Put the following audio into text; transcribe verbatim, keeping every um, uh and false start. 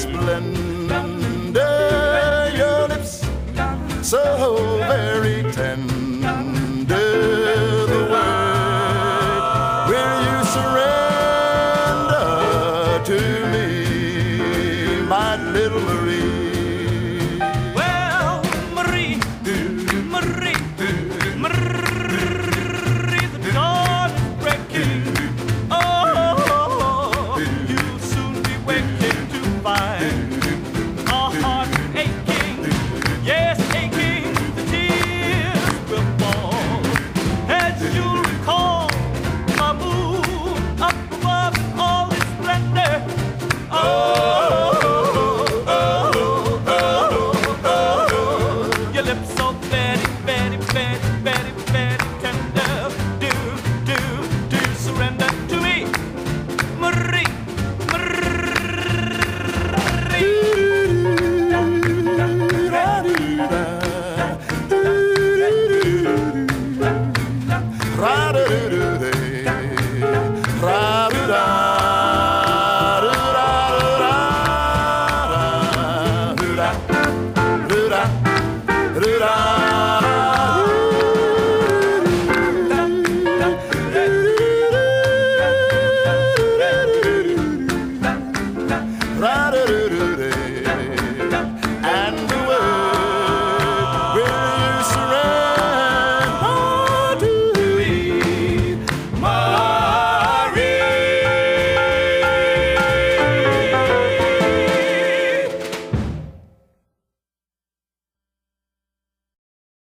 splendor, your lips so very tender. The word, will you surrender to me, my little Marie? Well, Marie, Marie, Marie, the dawn is breaking. Oh, you'll soon be waking to find